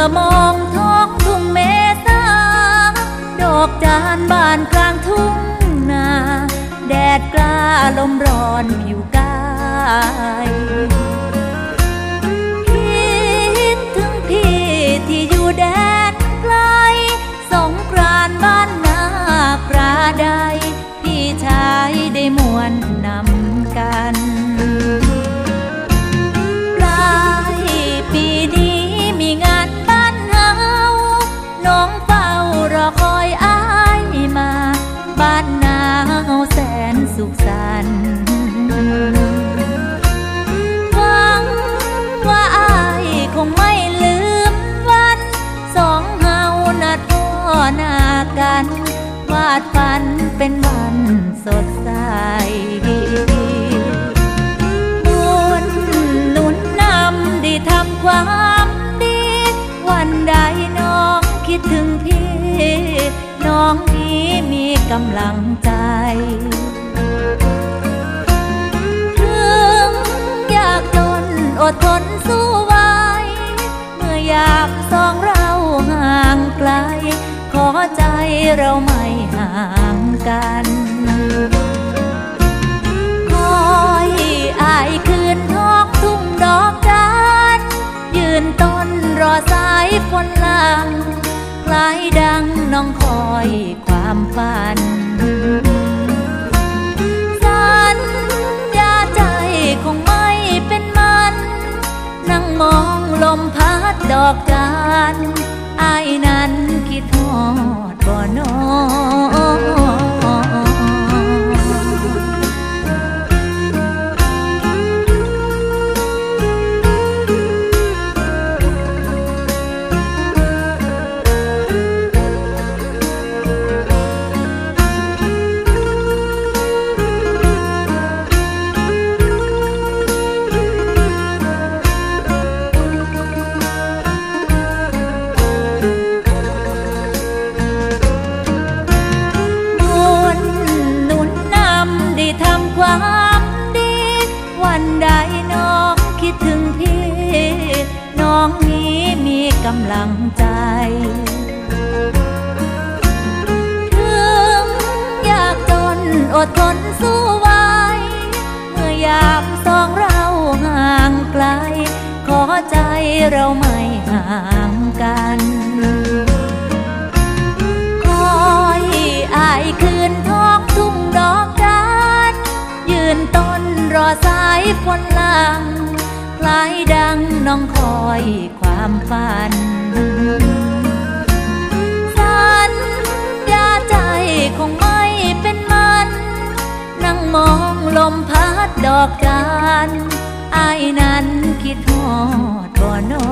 มองท้องทุ่งเมษาดอกจานบานกลางทุ่งนาแดดกล้าลมร้อนผิวกายคิดถึงพี่ที่อยู่แดนไกลสงกรานต์บ้านนาปราใดพี่ชายได้มวนนำกันปลายปีนี้มีงานบ้านเฮาน้องเฝ้ารอคอยอ้ายมาบ้านนาเฮาแสนสุขสันต์หวังว่าอ้ายคงไม่ลืมวันสองเฮานัดพ่อหน้ากันวาดฝันเป็นวันสดใสบุญหนุนนำได้ทำความดีวันใดน้องคิดถึงพี่น้องนี้มีกำลังใจถึงยากจนอดทนสู้ไว้เมื่อยามสองเราห่างไกลขอใจเราไม่ห่างกันคอยอ้ายคืนท้องทุ่งดอกจานยืนต้นรอสายฝนหลังคล้ายดังน้องคอยความฝันสัญญาใจคงไม่เป็นมันนั่งมองลมพัดดอกจานอ้ายนั้นคิดฮอดบ่น้อความดีวันใดน้องคิดถึงพี่น้องนี้มีกำลังใจถึงยากจนอดทนสู้ไว้เมื่อยามสองเราห่างไกลขอใจเราไม่ห่างกันคอยอ้ายคืนท้องทุ่งดอกจานยืนต้นรอสายฝนหลังคล้ายดังน้องคอยความฝันสัญญาใจคงไม่เป็นมันนั่งมองลมพัดดอกจานอ้ายนั้นคิดฮอดบ่น้อ